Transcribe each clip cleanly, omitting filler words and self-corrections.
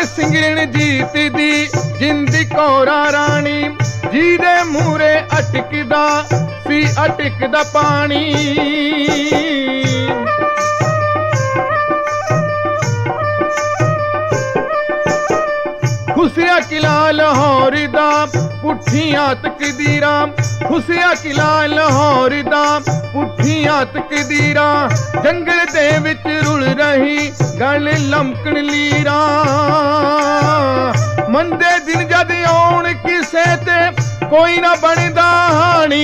राजे सिंह रणजीत दी जिंदी कौरा रानी जीदे मूरे अटकदा सी अटकदा पानी। खुसिया किला लाहौर दा पुठियां तकदीरां, खुसिया किला लाहौर दा पुठियां तकदीरां, जंगल दे विच रुल रही गल लमकण लीरां। मंदे दिन जद आउण किसे ते कोई ना बनदा हानी,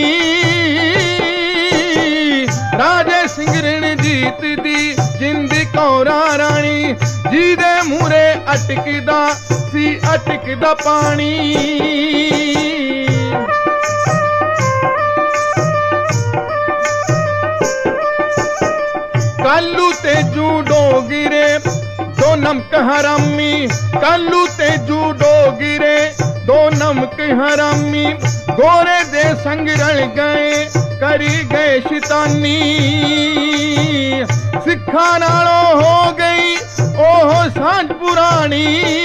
राजे सिंह रणजीत दी जिंदी कौरा रानी जीदे मूरे अटकदा सी अटकदा पानी। कालू ते जूडो गिरे दो नमक हरामी, कालू ते जूडो गिरे दो नमक हरामी, गोरे दे संग रल गए करी गए शैतानी। सिखा नालों हो गई ओह सांझ पुरानी,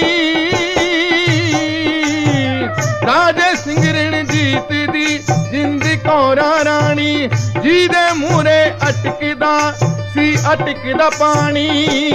राजे सिंह रणजीत दी जिंदी कौरा रानी जीदे मूरे अटकदा सी अटकदा पानी।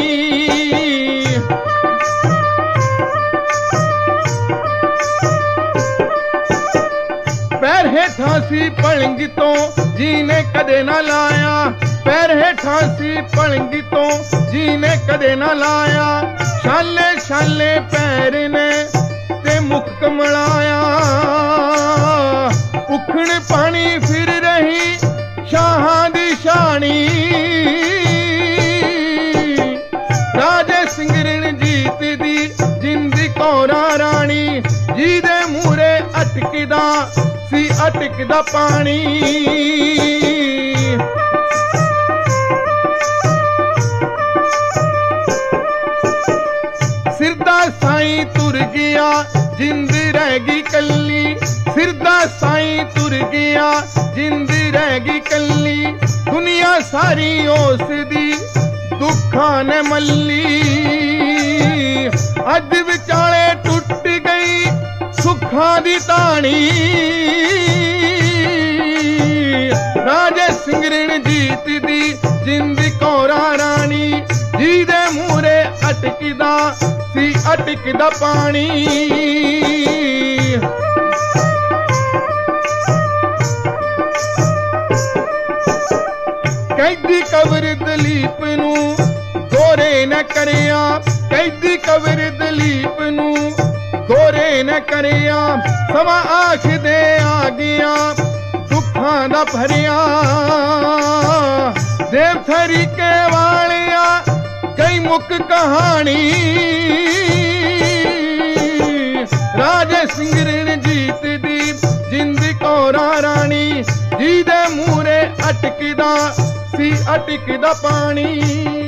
पैर हेठां सी पलंग तो जीने कदे ना लाया, पैर हेठां सी पलंग तो जीने कदे ना लाया, शाले शाले पैर ने ते मुख कमलाया। उखड़ पानी फिर रही शाहां दी शानी, राजे सिंह रणजीत दी जिंदी कौरा रानी जीदे मूरे अटकदा सी अटकदा पानी। सिरदा साईं तुर गया जिंद रह गई कल्ली, सिरदा साईं तुर गया जिंद रह गई कल्ली, दुनिया सारी उस दी दुखां ने मल्ली। अज विचाले टुट गई सुखां दी तानी, राजे सिंह रणजीत दी जिंदी कौरा रानी जीदे मूरे अटकदा सी अटकदा पानी। कैदी कबर दलीप नू गोरे न करिया, कैदी कबर दलीप नू गोरे न करिया, समा आख दे आ गया दुखां दा भरिया। देव थरीके वालिया कई मुक कहानी, राजे सिंह रणजीत दी जिंदी कौरा रानी जीदे मूरे अटकदा सी अटकदा पानी।